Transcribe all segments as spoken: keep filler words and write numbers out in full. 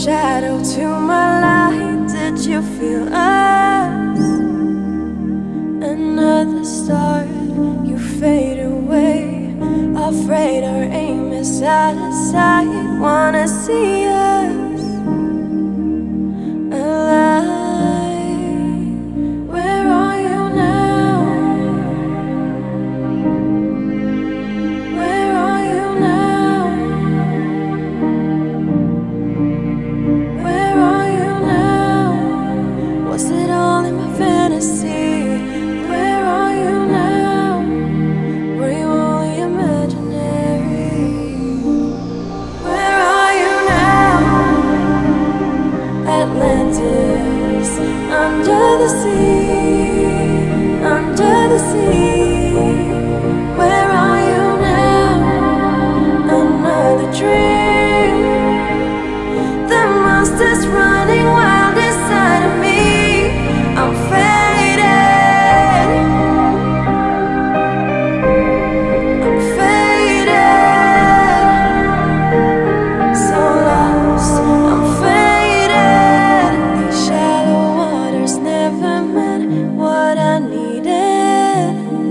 shadow to my light. Did you feel us? Another start, you fade away. Afraid our aim is out of sight. Wanna see us alive. Where are you now? Where are you now? Where are you now? Was it all in my fantasy? Where are you now? Were you only imaginary? Where are you now? Atlantis, under the sea, under the sea. Where are you now? Another dream. The monster's running wild inside of me. I'm faded. I'm faded. So lost. I'm faded. These shallow waters never meant what I needed.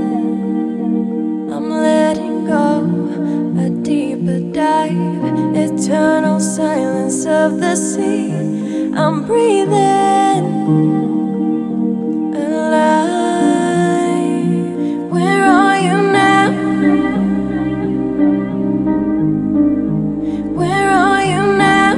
I'm letting go, a deeper dive, eternal silence of the sea. I'm breathing alive. Where are you now? Where are you now?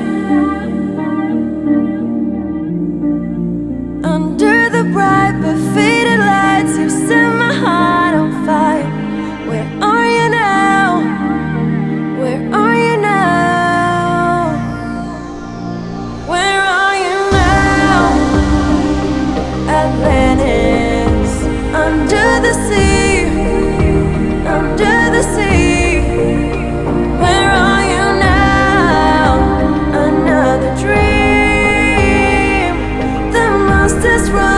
Under the bright but faded lights, you set my heart on fire. Where are you now? Where are you now? Where are you now? Atlantis, under the sea, under the sea. Where are you now? Another dream. The monsters run.